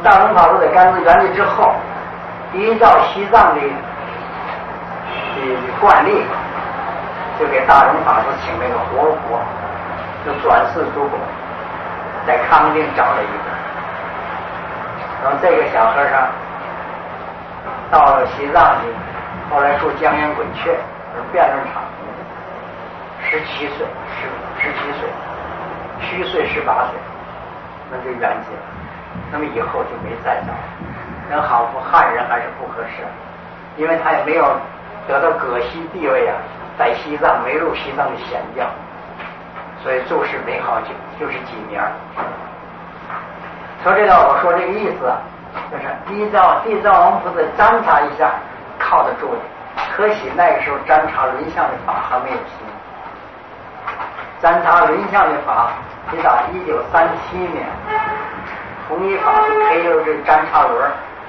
大乘法师在甘孜圆寂之后，依照西藏的惯例，就给大乘法师请了一个活佛，就转世诸佛，在康定找了一个。然后这个小和尚到了西藏去，后来住江源滚雀，是辩论场，17岁，虚岁18岁，那就圆寂了。那么以后就没再找，人好夫汉人还是不合适，因为他也没有得到葛西地位啊，在西藏没入西藏的显教，所以住世没好久，就是几年。从这道我说这个意思啊，就是依照地藏王菩萨瞻察一下靠得住的，可惜那个时候瞻察轮相的法还没有兴。瞻察轮相的法直到1937年，弘一法师推了这瞻察轮，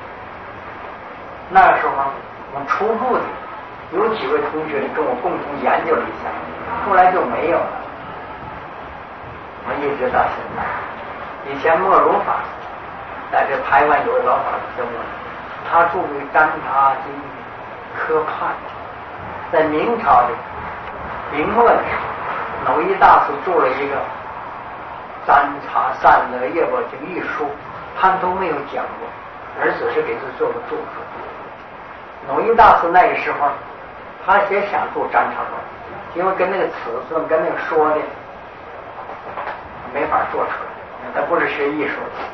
那个时候我们初步的有几位同学跟我共同研究了一下，后来就没有了。我一直到现在，以前莫如法师在这台湾有个老法师叫莫如，他著于《瞻察经》科判，在明朝的明末的时候，耨一大师著了一个《瞻察善乐业报经》一书，他都没有讲过，而只是给他做个注释。耨一大师那个时候，他也想做瞻察论，因为跟那个词论跟那个说的没法做出来，他不是学艺术的。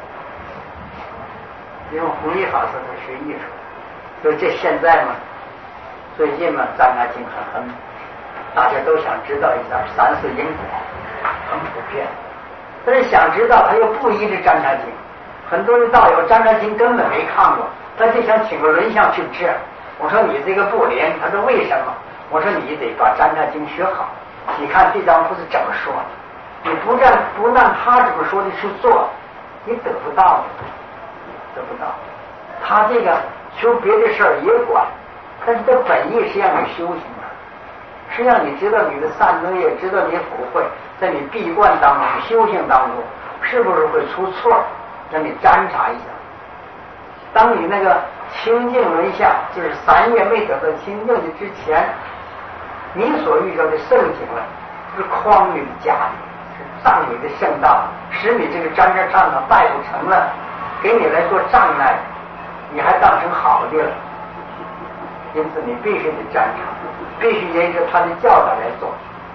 因为弘一法师他学艺术，所以这现在嘛，最近嘛，瞻察经很大家都想知道一下三世因果，很普遍。但是想知道他又不依着瞻察经，很多人道友瞻察经根本没看过，他就想请个轮相去治。我说你这个不灵，他说为什么？我说你得把瞻察经学好，你看地藏菩萨怎么说，你不按他怎么说的去做，你得不到的。得不到，他这个修别的事儿也管，但是这本意是让你修行的，是让你知道你的善恶业，知道你福慧，在你闭关当中、修行当中，是不是会出错，让你瞻察一下。当你那个清净轮相，就是3月没得到清净的之前，你所遇到的圣景了，是匡你的家里，是障你的圣道，使你这个瞻察忏呢拜不成了。给你来做障碍，你还当成好的了，因此你必须得瞻察，必须沿着他的教导来做。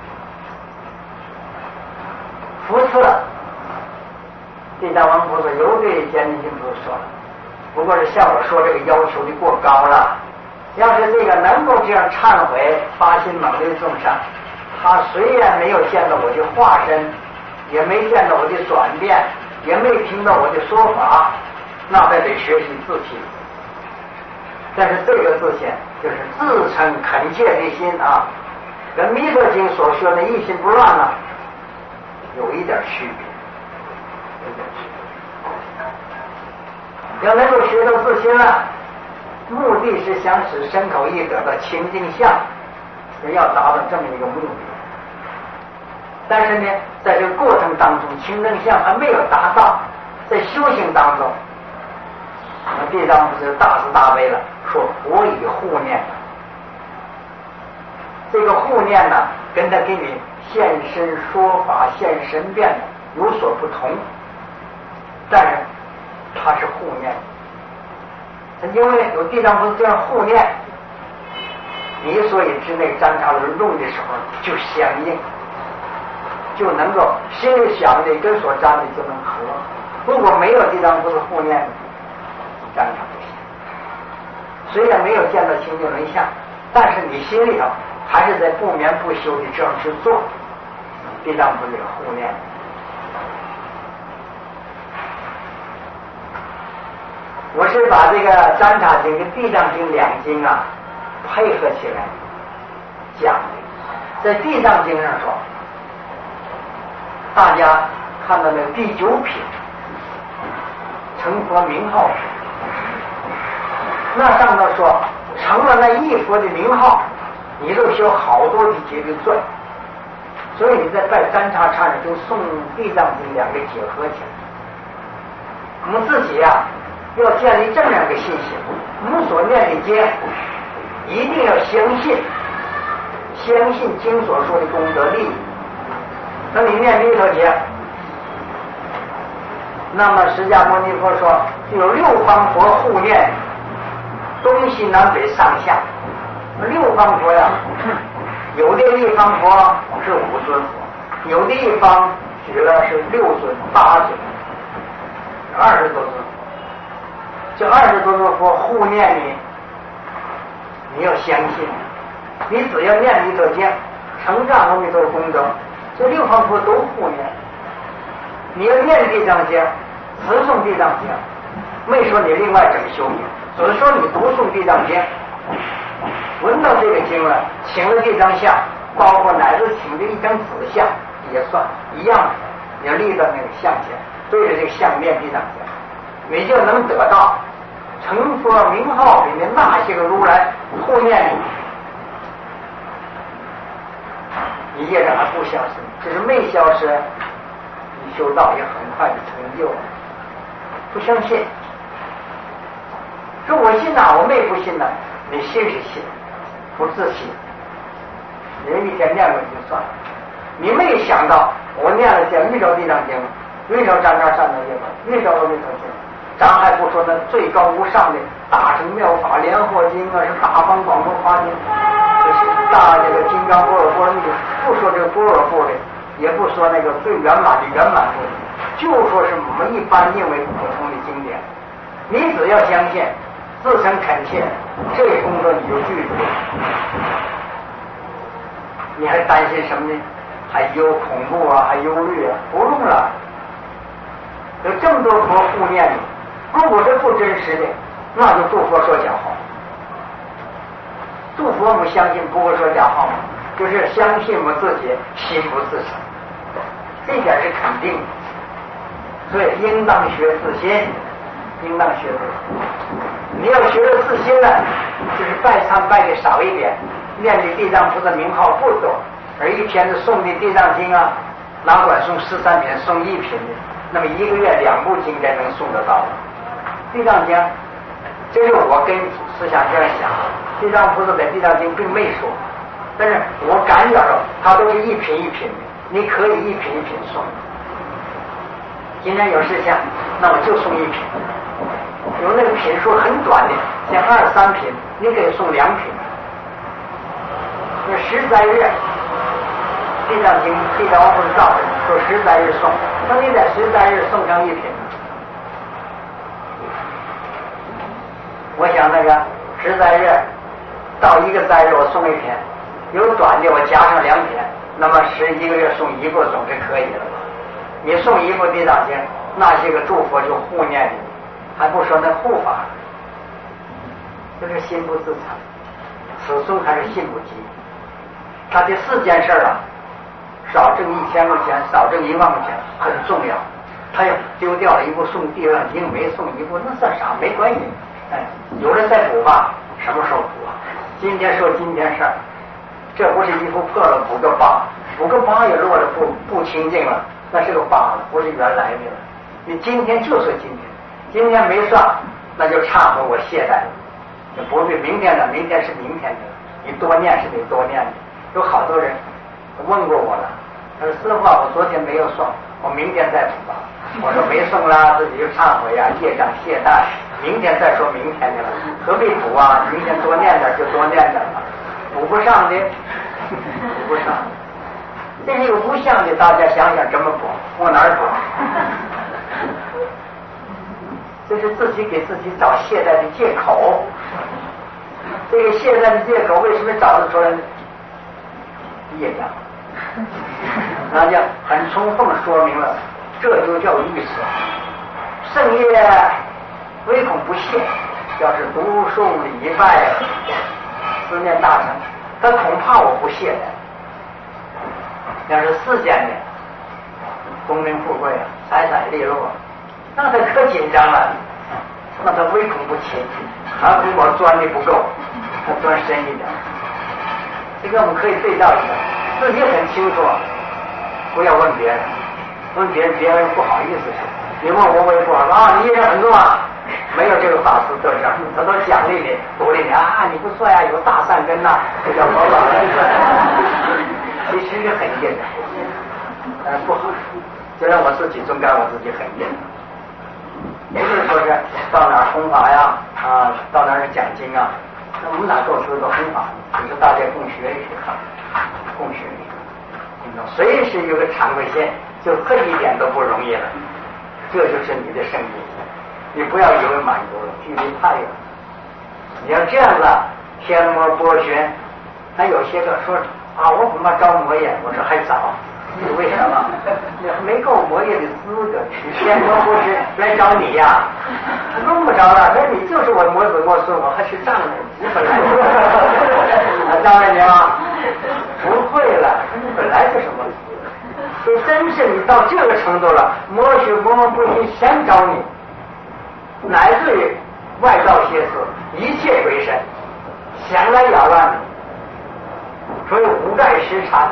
福测，地藏王菩萨有对坚定心菩萨说了，不过是像我说这个要求的过高了。要是这个能够这样忏悔、发心猛烈众生，他虽然没有见到我的化身，也没见到我的转变，也没听到我的说法，那还得学习自信。但是这个自信就是自称恳切的心啊，跟弥陀经所说的一心不乱呢，有一点区别，要能够学到自心了，目的是想使身口意得到清净相，是要达到这么一个目的。但是呢，在这个过程当中，清净相还没有达到，在修行当中，地藏菩萨大慈大悲了，说我以护念。这个护念呢，跟他给你现身说法、现身变的有所不同，但是他是护念。因为有地藏菩萨这样护念，你所以之内瞻察轮用的时候就相应。就能够心里想的跟所沾的就能合。如果没有地藏菩萨护念，瞻察不行。虽然没有见到清净轮相，但是你心里头还是在不眠不休的这样去做地藏菩萨的护念。我是把这个瞻察经跟地藏经两经啊配合起来讲的。在地藏经上说，大家看到那第9品成佛名号时，那上头说成了那一佛的名号，你都修好多的劫的罪，所以你在拜瞻察忏跟诵地藏经两个结合起来。我们自己啊要建立这么样一个信心。我们所念的经，一定要相信，相信经所说的功德利益。那你念弥陀经，那么释迦牟尼佛说有六方佛护念，东西南北上下。六方佛呀，有的地方佛是5尊佛，有的地方举了是6尊、8尊、20多尊。这20多尊佛护念你，你要相信，你只要念弥陀经，成长阿弥陀功德，这六方佛都护念。你要念地藏经，持诵地藏经，没说你另外整修行，只是说你读诵地藏经，闻到这个经了，请了地藏像，包括乃至请的一张纸像也算一样的，你要立到那个像前，对着这个像念地藏经，你就能得到成佛名号里面那些个如来护念你，你业障还不消失，只是没消失，你修道也很快的成就了。不相信，说我信呐，我妹不信呐，你信是信，不自信。你一天念过就算了，你没想到我念了讲遇着地藏经，遇着张家善的业吧，遇着阿弥陀经，咱还不说那最高无上的大乘妙法莲华经啊，是大方广佛华经，大这个金刚般若波罗蜜，不说这个般若波的，也不说那个最圆满的圆满波，就说是我们一般认为普通的经典。你只要相信，自诚恳切，这个功德你就具足。你还担心什么呢？还有恐怖啊，还忧虑啊？不用了，有这么多佛护念你。如果是不真实的，那就诸佛说假话。诸佛不相信不会说假话吗？就是相信我自己，心不自诚，这点是肯定的。所以应当学自心，应当学自心。你要学了自心了，就是拜忏拜的少一点，念的地藏菩萨名号不多，而一天的诵的地藏经啊，哪管诵13品，诵1品的，那么一个月2部经该能诵得到。地藏经，这是我跟思想这样想，地藏菩萨在地藏经并没说，但是我感觉到它都是1品1品的，你可以1品1品诵。今天有事项，那我就诵1品。有那个品数很短的，像2、3品，你可以诵2品。那10载日，地藏经地藏王菩萨照着说10载日诵，那你在10载日诵成1品。我想那个10载日到1个载日我诵1品，有短的我加上2品，那么11个月诵1部总是可以了吧？你诵1部地藏经，那些个诸佛就护念你，还不说那护法，就是心不自诚，此诵还是信不及。他这4件事啊，少挣1000块钱，少挣1万块钱很重要。他要丢掉了1部诵地藏经，没诵1部，那算啥？没关系。有人再补吧，什么时候补啊？今天说今天事儿，这不是衣服破了补个疤，补个疤也落了不清净了，那是个疤了，不是原来的了。你今天就说今天，今天没算，那就忏悔我懈怠了，就不对明天的，明天是明天的，你多念是得多念的。有好多人问过我了，他说师父，我昨天没有算，我明天再补吧。我说没送啦，自己就忏悔啊，业障懈怠，明天再说明天去了，何必补啊？明天多念点就多念点吧，补不上的补不上。这是有不像的，大家想想怎么补？往哪儿补？这是自己给自己找懈怠的借口。这个懈怠的借口为什么找得出来呢？业障，那就很充分说明了，这就叫预测。圣业唯恐不懈，要是读诵礼拜思念大乘，他恐怕我不懈怠。要是4件的功名富贵啊，财产利落，那他可紧张了，那他唯恐不勤，他恐怕钻的不够，他钻深一点。这个我们可以对照一下，自己很清楚，不要问别人，问别人不好意思说。你问我也不好啊，你业障很重啊， 没有这个法师得胜，他都奖励你，鼓励你啊，你不错呀，有大善根呐，这叫佛法。其实是很硬的，不好。就让我自己总感我自己很硬。也就是说是到哪儿弘法呀，到哪儿讲经啊，那我们哪够出一个弘法？就是大家共学一学，共学一学，随时有个常规线，就这一点都不容易了。这就是你的圣地，你不要以为满足了，距离太远。你要这样子，天魔剥削，还有些个说啊，我恐怕招魔业，我说还早。为什么？没够魔业的资格，天魔不是来找你呀？用不着了，那你就是我魔子魔孙，我还是仗着你本来当然你啊，不会了，你本来就是魔子。所以真是你到这个程度了，魔学魔不行，先找你，乃至于外道邪思，一切鬼神，想来扰乱你，所以无盖时禅。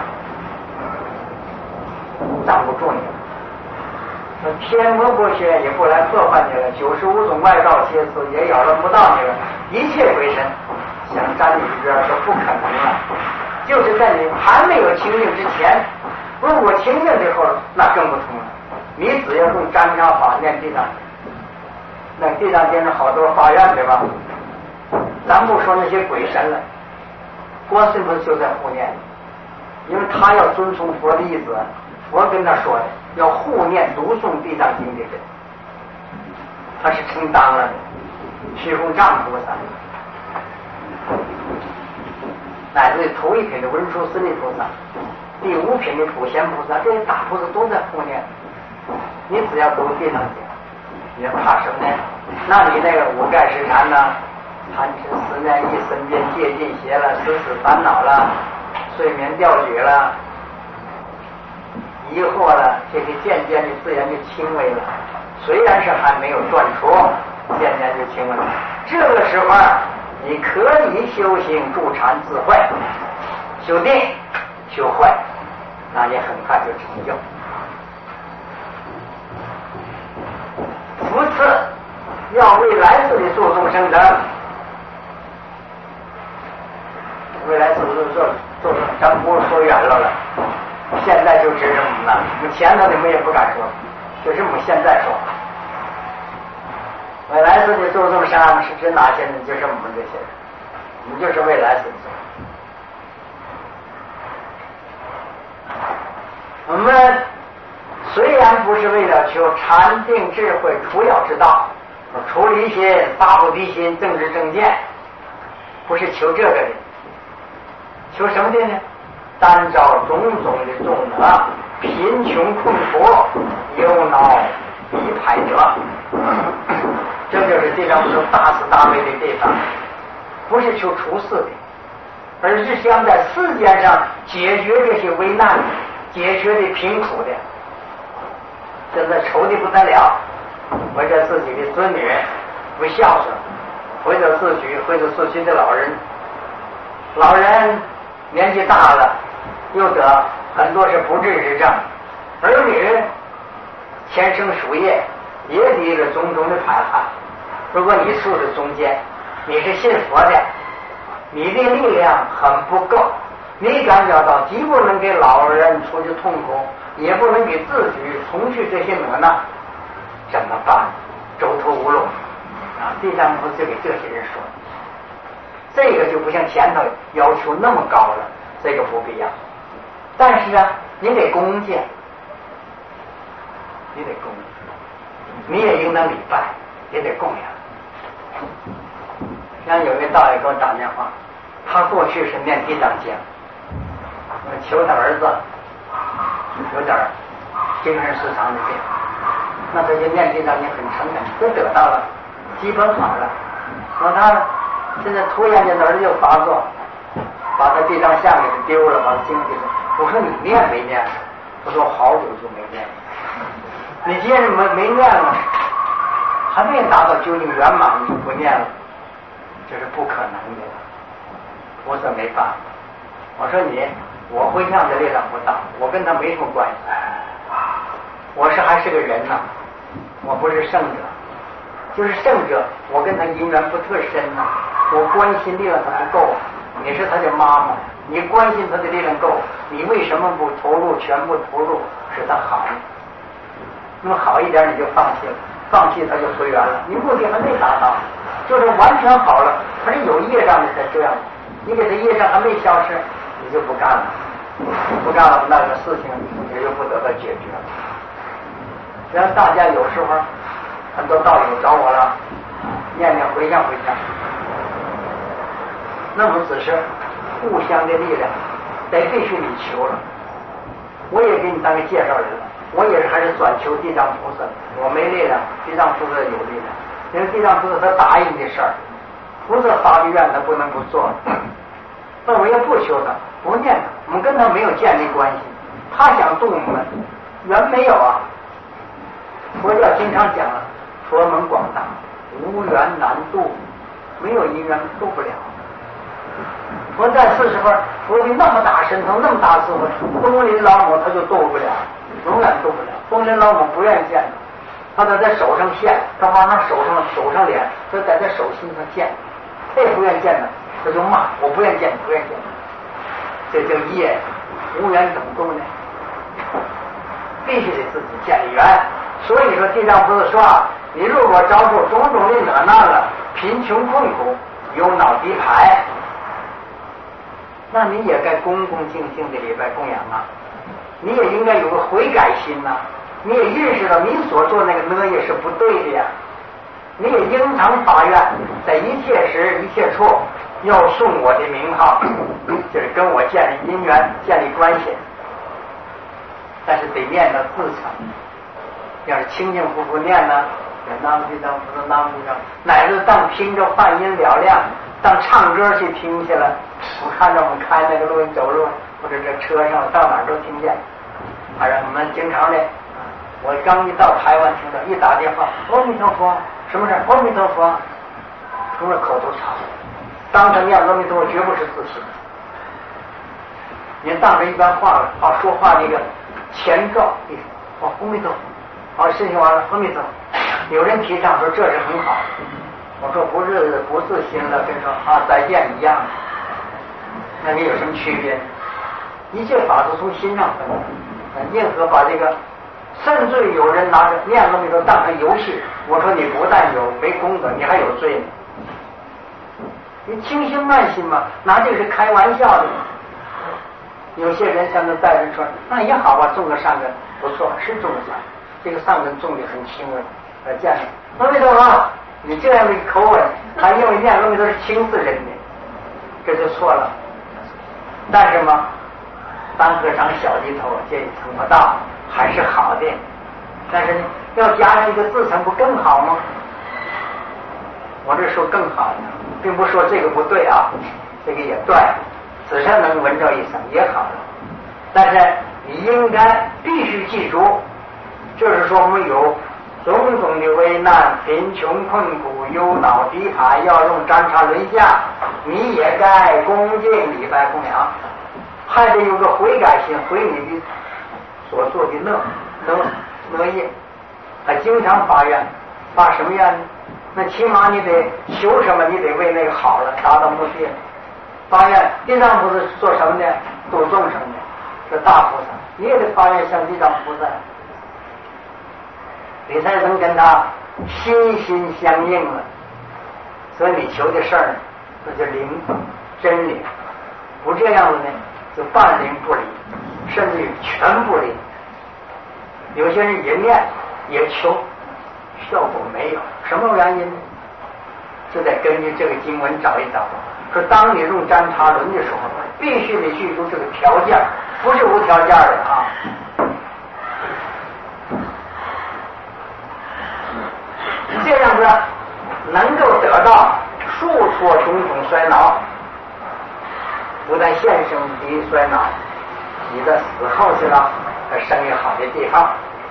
挡不住你了，天魔剥削也不来破坏你了，95种外道邪思也扰乱不到你了，一切鬼神想沾你一边都不可能了。就是在你还没有清净之前，如果清净之后，那更不同了。你只要用沾上法念地藏，那地藏经上好多法院对吧？咱不说那些鬼神了，观世音菩萨就在护念，因为他要遵从佛的意思。我跟他说的，要护念读诵地藏经的人，他是承担了的。虚空藏菩萨，乃至头一品的文殊师利菩萨，第5品的普贤菩萨，这些大菩萨都在护念。你只要读地藏经，你怕什么呢？那你那个五盖时禅呢？贪嗔思念意身边戒禁邪了，死死烦恼了，睡眠掉举了。疑惑了，这个渐渐的自然就轻微了，虽然是还没有断除，渐渐就轻微了。这个时候你可以修行助禅自慧，修定修慧，那也很快就成就。福次要为来世的做众生等，未来世的做咱不说远了，现在就指着我们了，我们前头你们也不敢说，就是我们现在说。未来世的做众生是指哪些人？就是我们这些人，我们就是未来世的。我们虽然不是为了求禅定智慧除妖之道，除离心、发菩提心、正知正见，不是求这个的，求什么的呢？单招种种的众恶，贫穷困苦，忧恼逼迫者，这就是地藏菩萨大慈大悲的地方，不是求除世的，而是想在世间上解决这些危难，解决的贫苦的。现在愁的不得了，为着自己的孙女不孝顺，为着自己的老人年纪大了，又得很多是不治之症，儿女前生属业也得了种种的排害。如果你处在中间，你是信佛的，你的力量很不够，你感觉到既不能给老人除去痛苦，也不能给自己从去这些恶难，怎么办？走投无路啊！地藏菩萨就给这些人说，这个就不像前头要求那么高了，这个不必要。但是啊，你得恭敬，你也应当礼拜，也得供养。像有一个道友给我打电话，他过去是念地藏经，求他儿子有点精神失常的病，那他就念地藏经很诚恳，都得到了，基本好了。说他现在突然间他儿子又发作，把他地藏像给他丢了，把他经给他。我说你念没念？他说好久就没念。你既然没念了，还没达到究竟圆满，你就不念了，这是不可能的。我说没办法。我说我会这样的力量不大，我跟他没什么关系。我还是个人呐，我不是圣者， 就是圣者，我跟他姻缘不特深呐，我关心力量他不够。你是他的妈妈，你关心他的力量够，你为什么不投入全部投入使他好呢？那么好一点你就放弃了，放弃他就随缘了，你目的还没达到，就是完全好了，他是有业障的才这样，你给他业障还没消失，你就不干了，不干了那个事情也就不得到解决了。然后大家有时候很多道友找我了，念念回向回向，那么只是互相的力量，得必须你求了。我也给你当个介绍人了，我也是还是转求地藏菩萨，我没力量，地藏菩萨有力量，因为地藏菩萨他答应的事儿，菩萨发的愿他不能不做。那我也不求他，不念他，我们跟他没有建立关系，他想度我们，缘没有啊。佛教经常讲了，佛门广大，无缘难度，没有因缘度不了。佛在40分，佛的那么大神通，那么大智慧，东林老母他就度不了，永远度不了。东林老母不愿意见他，他在手上现，他往上手上脸，他在这手心上现，他也不愿意见他，他就骂我不愿意见你，不愿意见你，这叫业，无缘怎么度呢？必须得自己建立缘。所以说地藏菩萨说啊，你如果遭受种种的恶难了，贫穷困苦，忧恼敌排，那你也该恭恭敬敬的礼拜供养啊，你也应该有个悔改心呐，你也认识到你所做那个呢也是不对的呀，你也应当发愿，在一切时一切处要诵我的名号，就是跟我建立因缘，建立关系，但是得念到自诚。要是清清楚楚念呢，南无地藏菩萨，南无地藏，乃至当听着梵音嘹亮，当唱歌去听去了。我看着我们开那个路走路，或者这车上到哪儿都听见。反正我们经常的，我刚一到台湾听到，一打电话，阿弥陀佛，什么事？阿弥陀佛，除了口头禅，当着念阿弥陀佛绝不是自信。您当着一般话说话这个前兆，阿弥陀佛。好，事情完了，阿弥陀佛。有人提倡说这是很好，我说不自信了，跟说啊再见一样，那你有什么区别？一切法都从心上分的，任何把这个，甚至有人拿着念阿弥陀当成游戏，我说你不但有没功德，你还有罪呢。你轻心慢心嘛，拿这个是开玩笑的。有些人像那带人说，那也好吧，种个善根不错，是种个善。这个善根种的很轻微，见了阿弥陀佛，你这样的口吻，还认为念阿弥陀是轻视人的，这就错了。但是嘛，当和尚小低头，这一层不大，还是好的。但是呢，要加上一个自诚，不更好吗？我这说更好呢，并不说这个不对啊，这个也对，只是能闻着一声也好了。但是你应该必须记住。就是说我们有种种的危难，贫穷困苦，忧恼敌排，要用占察轮下，你也该恭敬礼拜供养，还得有个悔改心，悔你的所做的恶业，还经常发愿，发什么愿呢？那起码你得求什么，你得为那个好了，达到目的。发愿地藏菩萨做什么呢？度众生的，是大菩萨，你也得发愿像地藏菩萨。你才能跟他心心相应了，所以你求的事儿那就灵真灵，不这样子呢，就半灵不灵，甚至于全不灵。有些人也念也求，效果没有，什么原因呢？就得根据这个经文找一找。说当你用占察轮的时候，必须得记住这个条件，不是无条件的啊。这样子能够得到数错种种衰恼，不但现生的衰恼，你的死后去了还生一个好的地方。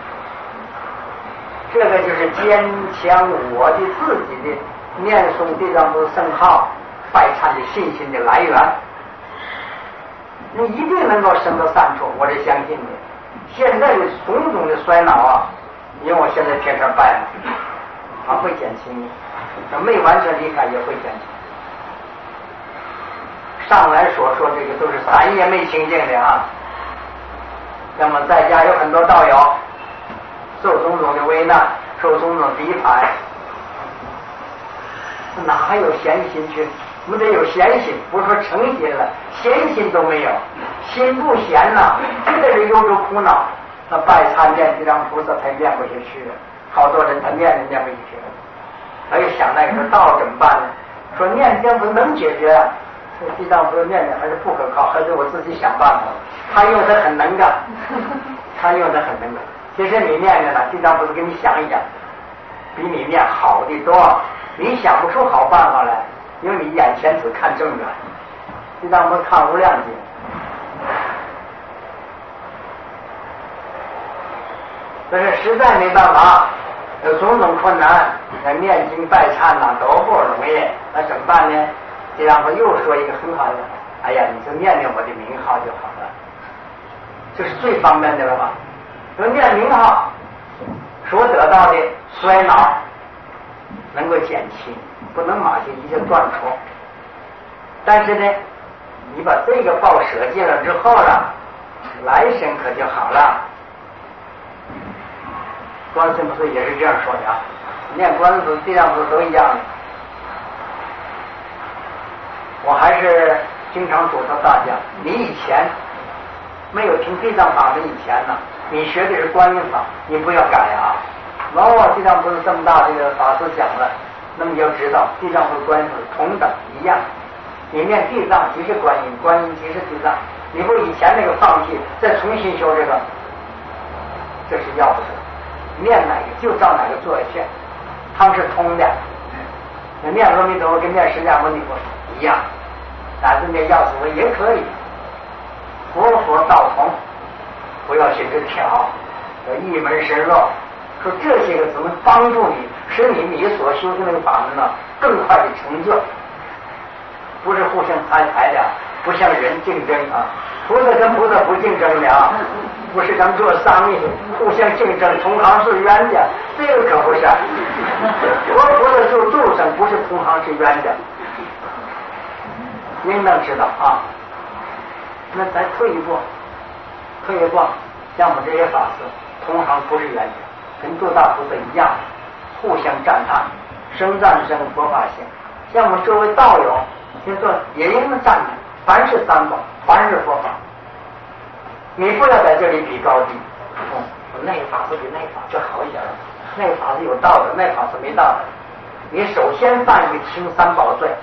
这个就是坚强我的自己的念诵地藏菩萨圣号拜忏的信心的来源。你一定能够生到善处，我是相信的。现在的种种的衰恼啊，因为我现在天天拜嘛， 还会减轻，没完全离开也会减轻。上来说这个都是3夜没清净的啊。那么在家有很多道友受种种的危难，受种种逼迫，哪还有闲心去？我们得有闲心，不是说诚心了，闲心都没有，心不闲呐，就在这有着苦恼。那拜参念地藏菩萨才念不下去，好多人他念不下去，他就想那个道怎么办呢？说念地藏菩萨能解决啊，这地藏菩萨念的还是不可靠，还是我自己想办法。他用的很能干，他用的很能干。其实你念着呢，地藏菩萨给你想一想，比你念好的多。你想不出好办法来，因为你眼前只看正缘，地藏菩萨看无量经。但是实在没办法，有种种困难，那念经拜忏呐都不容易，那怎么办呢？地藏菩萨又说一个很好的，哎呀，你就念念我的名号就好了，这是最方便的了吧？说念名号所得到的衰老能够减轻，不能马上一下断除。但是呢，你把这个报舍尽了之后了，来生可就好了。观世音菩萨也是这样说的啊，念观世音菩萨、地藏菩萨都一样的。我还是经常嘱咐大家，你以前没有听地藏法门以前呢，你学的是观音法，你不要改啊。地藏菩萨这么大这个法师讲了，那么你要知道地藏菩萨、观音菩萨同等一样。你念地藏即是观音，观音即是地藏，你不以前那个放弃，再重新修这个，这是要不得。念哪个就照哪个做下去，他们是通的。念阿弥陀佛跟念释迦牟尼佛一样，乃至念药师佛也可以，佛道同，不要去这挑，要一门深入。说这些个只能帮助你，使你所修的那个法门呢更快的成就，不是互相抬的，不像人竞争啊。菩萨跟菩萨不竞争的啊，不是咱们做生意互相竞争，同行是冤家，这个可不是。菩萨做众生不是同行是冤家，应当知道啊。那咱退一步，像我们这些法师同行不是冤家，跟做大菩萨一样，互相赞叹，生赞生，佛法行。像我们作为道友，就说也应当赞叹，凡是三宝，凡是佛法。你不要在这里比高低，那法师比那法就好一点了，那法师有道德，那法师没道德。你首先犯一个轻三宝罪，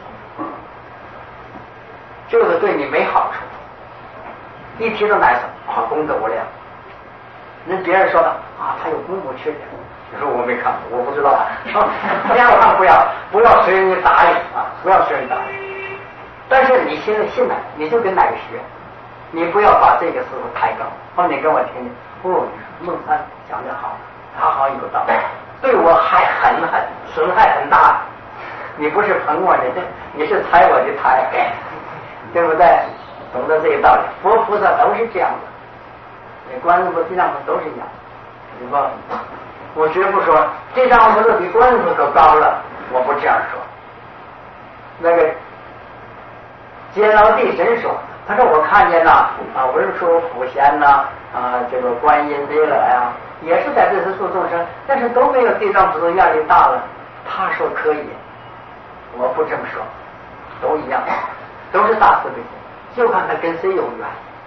这个对你没好处。一提到哪个功德无量，人别人说的啊，他有功夫缺点，你说我没看过，我不知道。不要随人答应啊，不要随人答应。但是你现在信了，你就跟哪个学，你不要把这个师傅抬高。后面你跟我听听，孟参讲得好，他好有道理，对我还损害很大。你不是捧我的，你是踩我的台，对不对？懂得这个道理，佛菩萨都是这样的，观音菩萨、地藏菩萨都是一样。你说，我绝不说地藏菩萨比观音菩萨可高了，我不这样说。那个揭劳地神说，他说我看见了文殊、普贤呐这个观音弥勒呀，也是在这次度众生，但是都没有地藏菩萨压力大了。他说可以，我不这么说，都一样，都是大慈悲心，就看他跟谁有缘。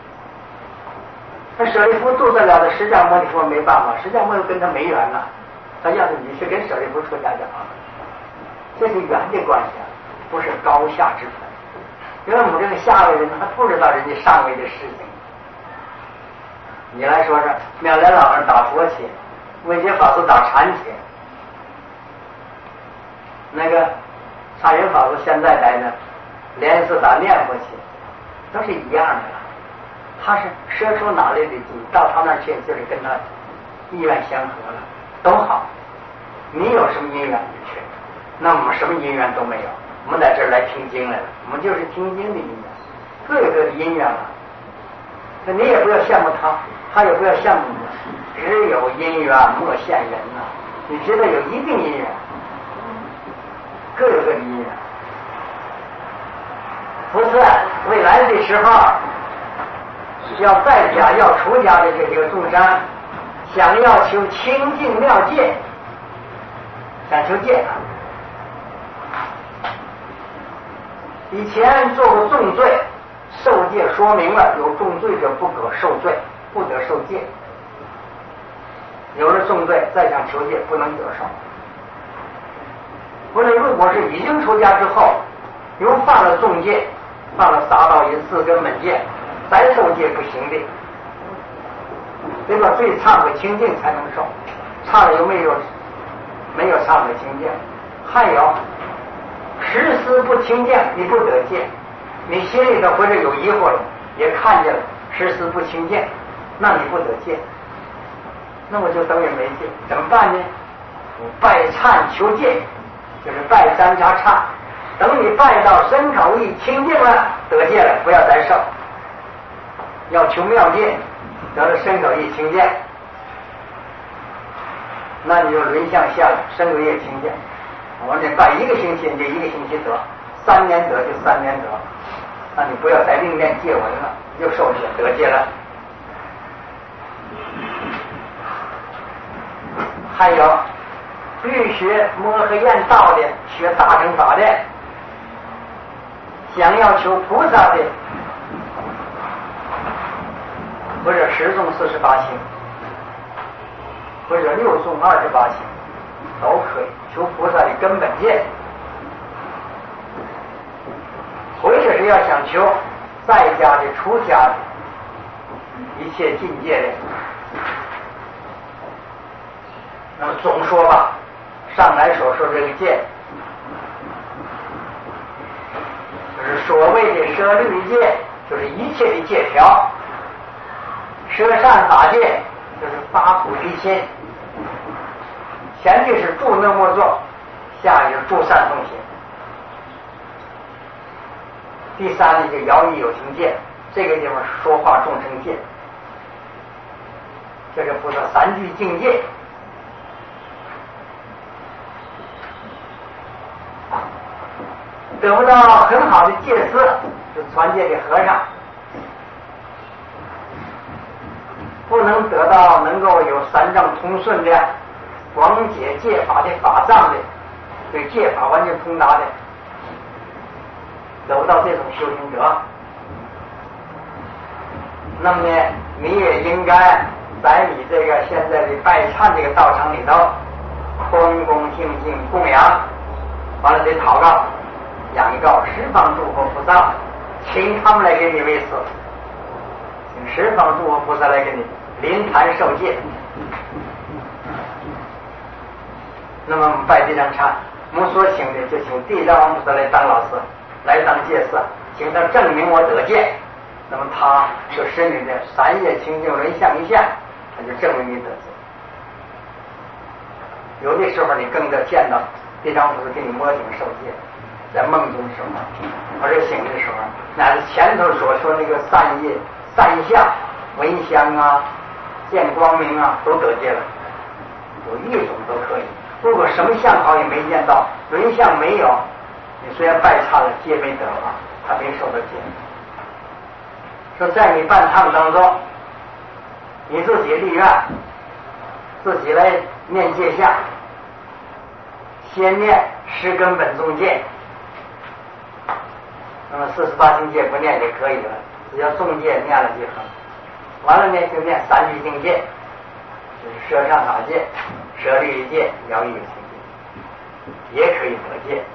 那舍利弗度得了的释迦牟尼佛没办法，释迦牟尼佛跟他没缘了，他要是你去跟舍利弗出家讲，这是缘的关系，不是高下之分。因为我们这个下位人他不知道人家上位的事情。你来说说，妙莲老人打佛七，慧觉法师打禅七，那个刹云法师现在来呢，莲师打念佛七，都是一样的。他是说出哪里的经，到他那儿去就是跟他意愿相合了，都好。你有什么因缘你去，那我们什么因缘都没有。我们在这儿来听经来了，我们就是听经的因缘，各有各的因缘了。那你也不要羡慕他，他也不要羡慕你，只有因缘莫羡人呐。 你觉得有一定因缘，各有各的因缘。不是未来的时候，要在家要出家的这个众生，想要求清净妙戒，想求戒，以前做过重罪，受戒说明了有重罪者不可受罪，不得受戒。有了重罪再想求戒不能得受。不是，如果是已经出家之后又犯了重戒，犯了杀盗淫四根本戒，再受戒不行的，得把罪忏悔清净才能受。忏悔有没有？没有忏悔清净。还有实思不清净，你不得戒。你心里头或者有疑惑了，也看见了实思不清净，那你不得戒，那我就等于没戒。怎么办呢？拜忏求戒，就是拜三查忏。等你拜到身口意清净了，得戒了，不要再受。要求妙戒，得了身口意清净，那你就轮向下了，身口意清净。我得拜1个星期，你就1个星期得；3年得就3年得。那你不要再另念戒文了，又受戒得戒了。还有欲学摩诃焰道的，学大乘法的，想要求菩萨的，或者10诵48行，或者6诵28行，都可以求菩萨的根本戒。或者是要想求在家的、出家的一切境界的。那么总说吧，上来所说这个戒，就是所谓的舍律戒，就是一切的戒条；舍善法戒，就是发菩提心。前句是助恶莫作，下句是助善奉行。第三呢，就摇曳有情戒，这个地方说话众生戒，这是菩萨3句境界。得不到很好的戒师，是传戒的和尚；不能得到能够有3藏通顺的、广解戒法的法藏的，对戒法完全通达的，得不到这种修行者，那么呢，你也应该在你这个现在的拜忏这个道场里头，恭恭敬敬供养，完了得祷告。仰告十方诸佛菩萨，请他们来给你为师，请十方诸佛菩萨来给你临坛受戒。那么拜地藏忏，我们所请的就请地藏王菩萨来当老师，来当戒师，请他证明我得戒。那么他就使你的3业清净轮相一下，他就证明你得戒。有的时候你更得见到地藏菩萨给你摸顶受戒。在梦中的时候，或者醒的时候，乃至前头所说那个善业、善相、闻香啊、见光明啊，都得戒了。有一种都可以。如果什么相好也没见到，轮相没有，你虽然拜忏了，戒没得啊，还没受到戒。说在你办忏当中，你自己立愿，自己来念戒相，先念10根本宗戒。那么48行戒不念也可以了，只要宗戒念了就好。完了呢，就念3句境界，就是舍善法戒、舍律戒、摇曳有情戒，也可以得戒。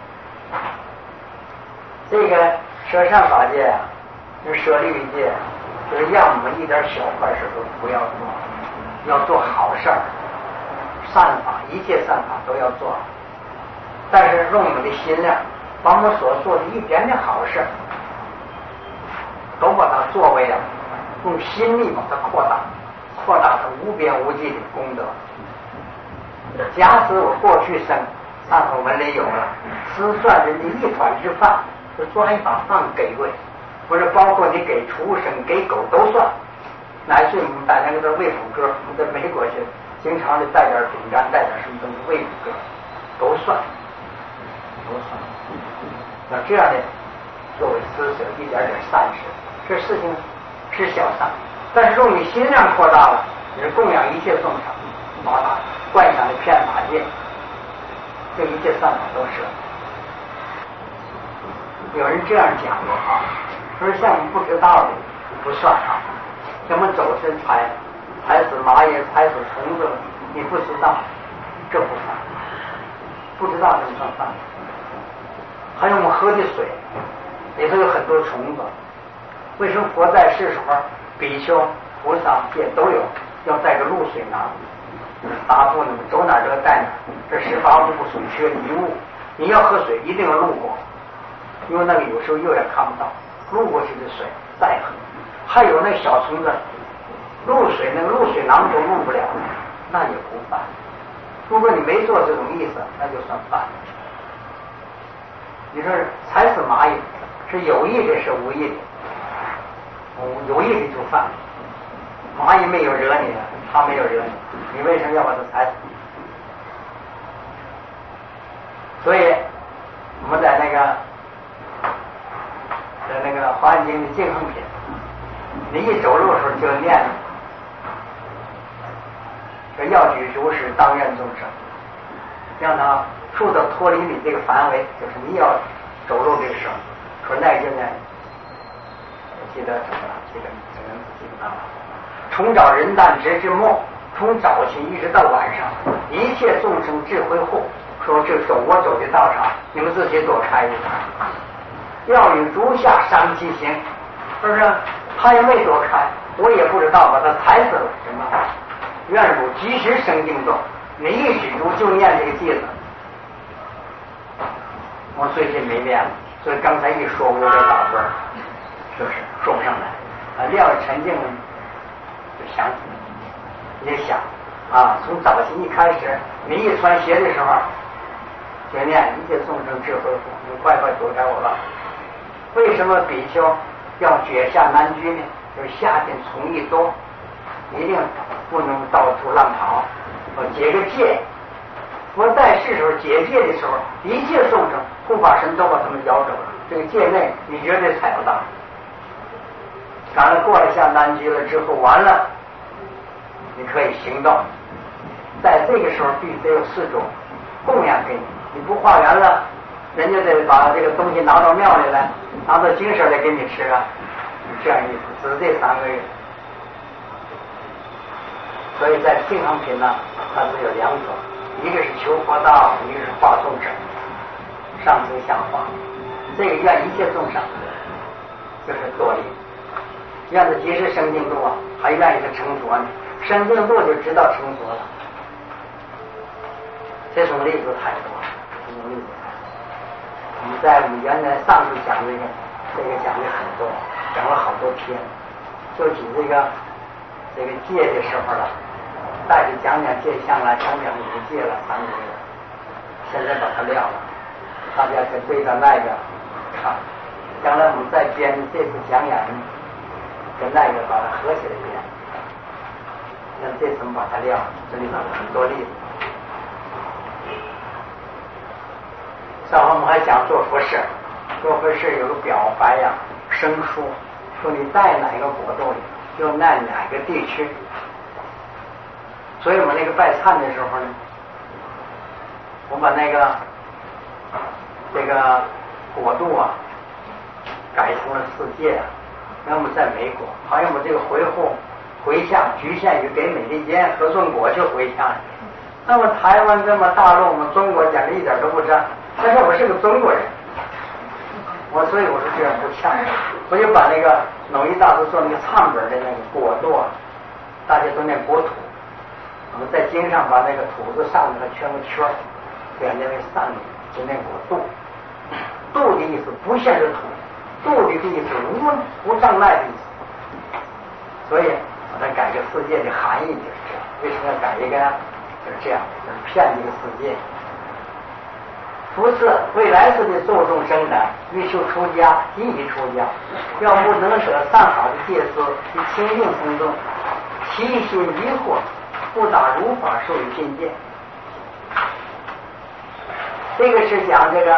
这个舍善法戒啊，就舍律戒，就是让我们一点小坏事都不要做，要做好事儿，善法，一切善法都要做。但是用我们的心量，把我们所做的一点点好事都把它作为用心力把它扩大它无边无际的功德。假使我过去生上头文里有了吃算人的一团之饭，就抓一把饭给过，不是包括你给畜生给狗都算，乃至我们大家都喂虎哥，我们在美国去经常的带点饼干，带点什么东西喂个都算。那这样的作为施舍一点点善事，这事情是小善，但是如果你心量扩大了，你是供养一切众生，把它观想的遍法界，这一切善法都是。有人这样讲过啊，说像我们不知道的不算啊，什么走身踩死蚂蚁、踩死虫子，你不知道，这不算，不知道怎么算？还有我们喝的水里头有很多虫子，为什么佛在世时候比丘、菩萨戒都有要带个露水囊？大部分走哪就要带哪，这18部不属缺一物。你要喝水一定要路过，因为那个有时候肉眼看不到，路过去的水再喝。还有那小虫子，露水那个露水囊都入不了，那也不犯。如果你没做这种意思，那就算犯。你说踩死蚂蚁是有意的，是无意的？有意的就犯。蚂蚁没有惹你，它没有惹你，你为什么要把它踩死？所以我们在那个《华严经》的净恒品，你一走路的时候就念这要举如是当愿众生，让他触到脱离你这个范围，就是你要走路这个时候，说那就呢，记得什么了？记得了。从早人诞直至末，从早起一直到晚上，一切众生智慧护。说这走我走的道场，你们自己躲开一点。要与足下伤其行，是不是？他也没躲开，我也不知道，把他踩死了。什么？愿汝及时生净咒，你一许足就念这个偈子。我最近没念了，所以刚才一说我有点打嗝，是不是说不上来？要沉静就想起来，也想啊，从早期一开始，你一穿鞋的时候，就念一切众生智慧护，你快快躲开我吧。为什么比丘要决下难居呢？就是夏天虫一多，一定不能到处乱跑。我解个戒，我在世时候解戒的时候，一切众生护法神都把他们摇走了，这个戒内你绝对踩不到。赶了过了下难居了之后，完了你可以行动。在这个时候必须得有4种供养给你，你不化缘了，人家得把这个东西拿到庙里来，拿到精舍来给你吃啊，这样意思，只这3个月。所以在净恒品呢，它是有2种，一个是求佛道，一个是化众生，上增下化。这个愿一切众生就是多力，愿他及时生净度啊，还愿意他成佛呢。生净度就知道成佛了。这种例子太多了，我们在我们原来上次讲这个讲的很多，讲了好多篇，就举这个戒的时候了，带着讲戒相了，讲5戒了3个月，现在把它撂了，大家再对着那个看，将来我们再编这次讲演跟那个把它合起来编。那这次我们把它撂了，这里头很多例子。上回我们还讲做佛事，做佛事有个表白呀，生疏，说你在哪个国度里，就在哪个地区。所以我们那个拜忏的时候呢，我把这个国度啊改成了4界啊。那么在美国，还有我们这个回向局限于给美利坚和中国去回向。那么台湾这么大陆，我们中国讲的一点都不沾。但是我是个中国人，所以我是这样不呛。我就把那个耨益大师做那个唱本的那个国度啊，大家都念国土。我们在经上把那个土字上面圈个圈，点那个上面就念国度。度的意思不限是土，度的意思无障碍的意思。所以把它改个4界的含义就是这样。为什么要改一个呢？就是这样，就是骗这个4界。不是未来世的做众生呢，欲求出家，积极出家，要不能舍善好的戒思，以清净风中，其心疑惑， 不打如法授予信戒。这个是讲这个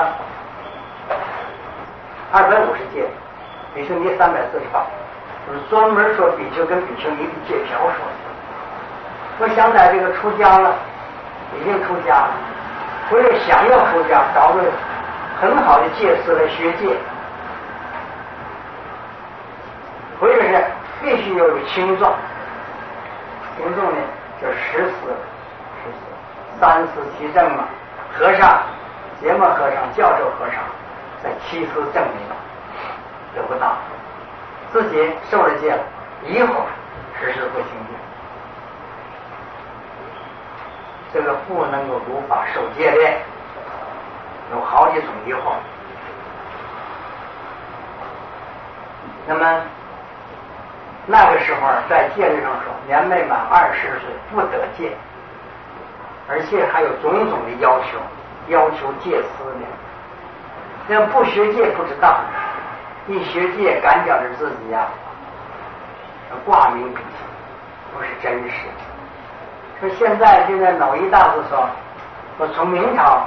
250戒，比丘尼348，就是专门说比丘跟比丘尼的戒条说的。我想在这个出家了，已经出家了，或者想要出家，找个很好的戒师来学戒，或者是必须要有轻重。轻重呢，就是14、3思其正嘛。和尚、结末和尚、教授和尚，在7思正里得不到，自己受了戒了，以后实施不清净。这个不能够如法受戒的，有好几种疑惑。那么那个时候在戒律上说，年未满20岁不得戒，而且还有种种的要求戒思的。那不学戒不知道，一学戒感觉着自己呀，挂名比丘，不是真实。说现在脑一大师说从明朝，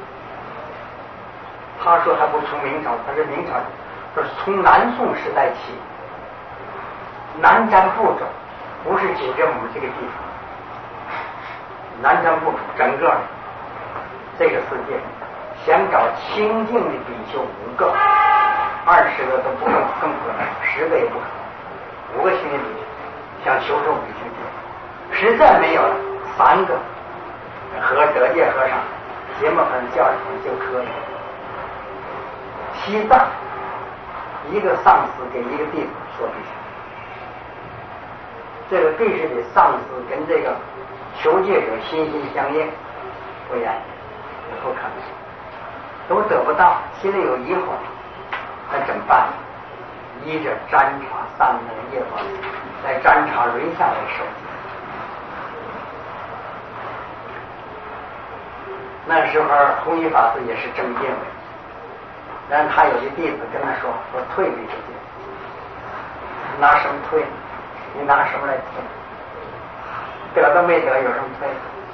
他说还不从明朝，他是明朝，说是从南宋时代起，南瞻部洲不是仅这我们这个地方，南瞻部洲整个这个世界想找清净的比丘5个，20个都不可能，更不可能，10个也不可能，5个清净比丘想求受比丘戒，实在没有了3个和得戒和尚、结末和尚、教授就可以。西藏一个上司给一个弟子说必须，这个必须得上司跟这个求戒者心心相印，不然不可能，都得不到，心里有疑惑，那怎么办？依着占察3门业法来占察轮下来受戒。那时候弘一法师也是正戒为，但他有些弟子跟他说退比丘戒，拿什么退？你拿什么来退？得都没得，有什么退？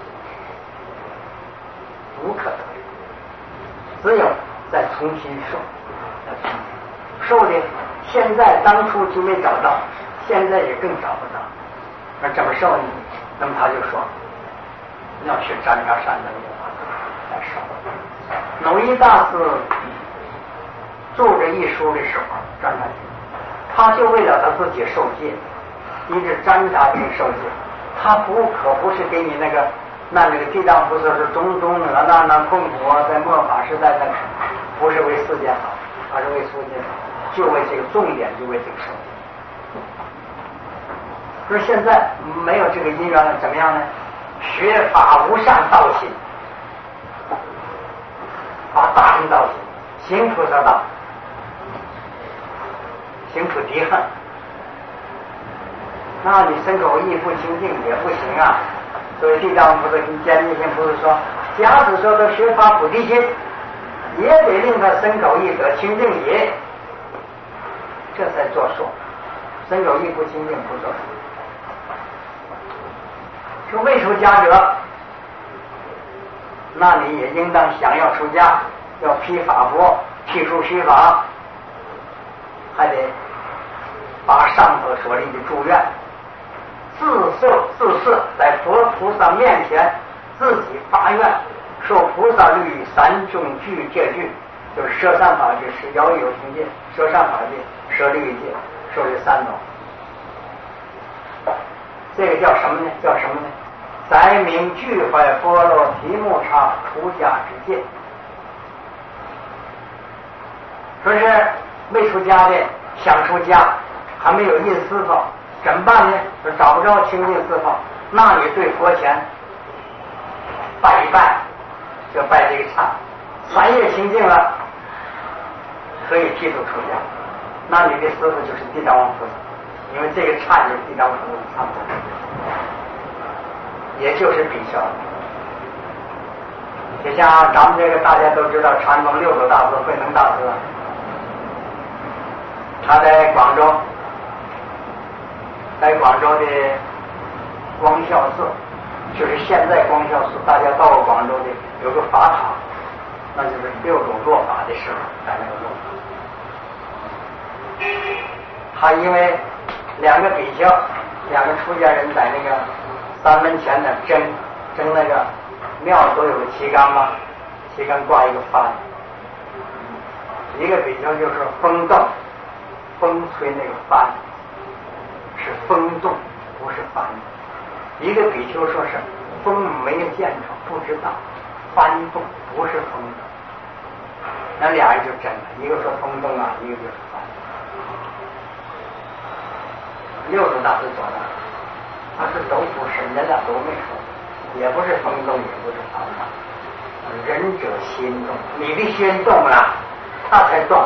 无可退，只有再重新受，受的现在当初就没找到，现在也更找不到，那怎么受呢？那么他就说要去占察善的来受。脑一大师做这一书的时候，占察他就为了他自己受戒，一直占察去受戒，他可不是给你那个地藏菩萨是种种那空苦啊，在末法时代不是为世间好，而是为世间好，就为这个重点，就为这个受戒。可是现在没有这个因缘了，怎么样呢？学法无上道心，把大乘道心行菩萨道，行菩提恨，那你身口意不清净也不行啊。所以地藏菩萨跟迦叶心菩萨说，假使说他学法菩提心，也得令他身口意得清净也，这才作数。身口意不清净不作数。说未出家者，那你也应当想要出家，要披法钵，剃除须发，还得把上头所立的祝愿自设在佛菩萨面前自己发愿，受菩萨律3种具戒律，就是舍善法戒、是摇有情戒、舍善法戒、舍律戒，受这3种。这个叫什么呢？载明具怀波罗提木叉出家之戒。说是未出家的想出家，还没有印师傅，怎么办呢？就找不着清净师傅，那你对佛前拜一拜，就拜这个忏，3业清净了，可以剃度出家。那你的师傅就是地藏王菩萨，因为这个忏就是地藏王菩萨忏，也就是比丘。就像咱们这个大家都知道禅宗六祖大师慧能大师，他在广州的光孝寺就是现在光孝寺大家到了广州的有个法堂，那就是六祖落法的时候在那个落法。他因为两个比丘，两个出家人在那个三门前呢争那个庙都有个旗杆嘛，旗杆挂一个幡，一个比丘就是风动，风吹那个幡是风动，不是幡。一个比丘说是风没有见着，不知道幡动不是风动。那俩人就争了，一个说风动啊，一个就是幡。六祖大师说的，他是都不是，人俩都没说，也不是风动，也不是幡动。仁者心动，你必须动了，他才动。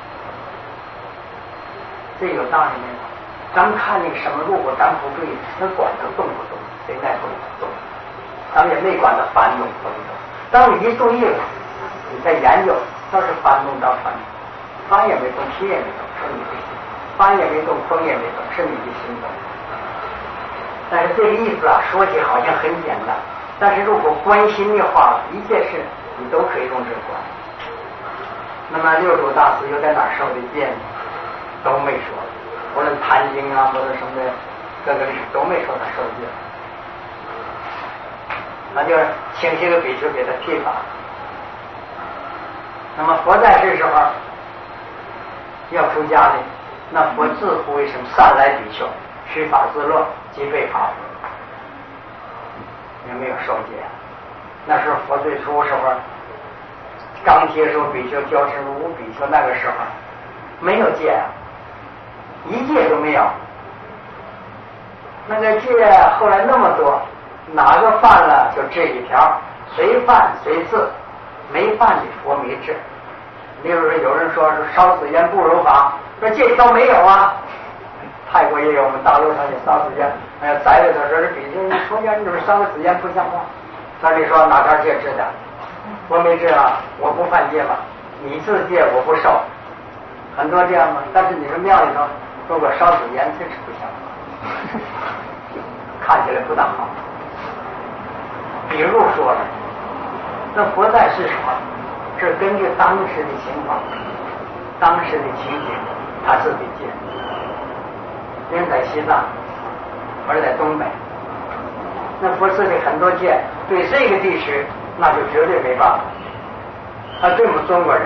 这有道理没有？咱们看那个什么路过，咱不注意，那管它动不动，谁耐不动？咱们也没管它翻动不动。当你一注意了，你再研究，倒是翻动到翻动，翻也没动，皮也没动，是你的心；翻也没动，风也没动，是你的心动。但是这个意思啊，说起好像很简单，但是如果关心的话，一切事你都可以用这关。那么六祖大师又在哪儿受的戒都没说，无论坛经啊，或者什么的，各个历史都没说他受戒。那就请些个比丘给他剃发。那么佛在世时候要出家的，那佛自呼为什么善来比丘，须发自落，即被罚。也没有受戒。那时候佛最初时候刚接受比丘教师无比丘，那个时候没有戒啊，一戒都没有。那个戒后来那么多，哪个犯了就治一条，谁犯谁治，没犯的佛没治。例如说有人说是烧纸烟不如法，说这条没有啊。泰国也有，我们大陆上也烧纸烟，宰了他说是比丘，你出家你怎么烧个纸烟不像话？那你说哪条戒治的？我没治啊，我不犯戒嘛，你自戒我不受，很多这样嘛。但是你说庙里头如果烧纸烟，这是不像话，看起来不大好。比如说了，那佛在世什么？是根据当时的情况、当时的情景，他自己戒。因为在西藏，或者在东北，那佛赐的很多戒，对这个地区那就绝对没办法。他对我们中国人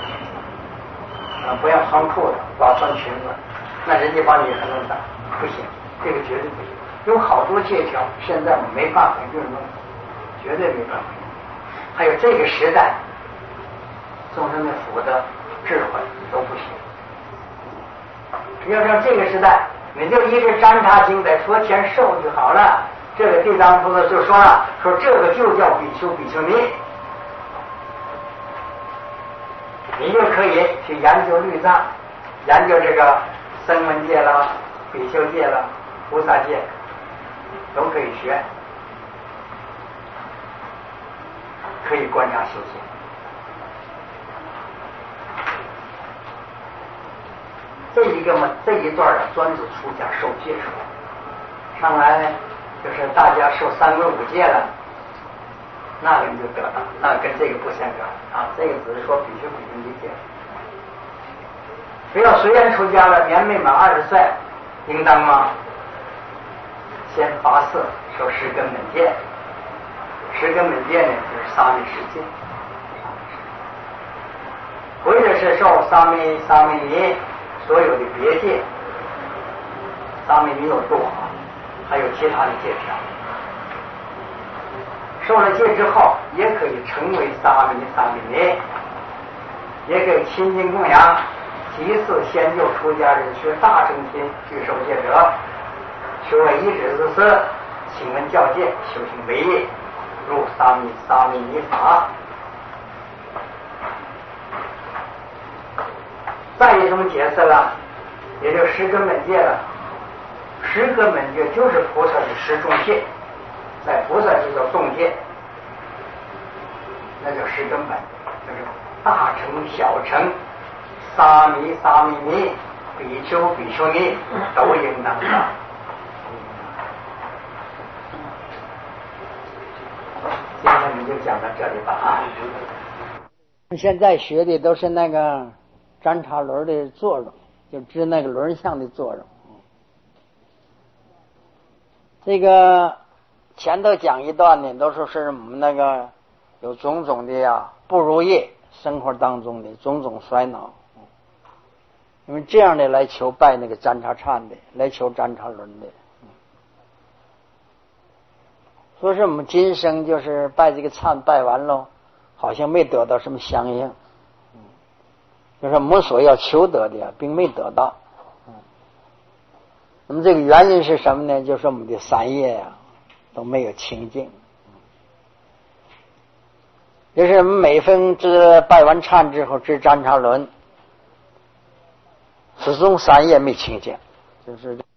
不要穿裤子，老穿裙子，那人家把你很能打，不行，这个绝对不行。有好多戒条，现在我们没办法运用，绝对没办法。还有这个时代，众生的福德、智慧都不行。要像这个时代，你就一直沾茶经在佛前受就好了。这个地藏菩萨就说了，说这个就叫比丘比丘尼，你就可以去研究律藏，研究这个声闻戒了、比丘戒了、菩萨戒，都可以学，可以观察修行。这一个嘛，这一段专指出家受戒说，上来就是大家受三皈五戒了，那个人就得到，那跟这个不相干啊。这个只是说比丘比丘尼戒。只要随缘出家了，年未满20岁，应当吗？先发誓受十根本戒。十根本戒呢，就是沙弥十戒，或者是受沙弥尼所有的别戒，沙弥尼有多啊，还有其他的戒条。受了戒之后，也可以成为沙弥尼，也可以亲近供养，其次先就出家人学大乘经具受戒者，求为一指之师，请问教戒，修行为业，入沙弥尼法。再一种解释了，也就十根本戒了。十根本戒就是菩萨的十重戒，在菩萨就叫重戒，那叫十根本，就是大乘、小乘、沙弥尼、比丘比丘尼都应当上。 现在学的都是那个占察轮的作用，就知那个轮相的作用。这个前头讲一段呢，都说是我们那个有种种的不如意，生活当中的种种衰恼，因为这样的来求拜那个占察忏的，来求占察轮的。说是我们今生就是拜这个忏拜完了，好像没得到什么相应，就是我们所要求得的并没得到。那么这个原因是什么呢？就是我们的三业都没有清净，就是我们每分之拜完忏之后至占察轮，始终三业没清净，就是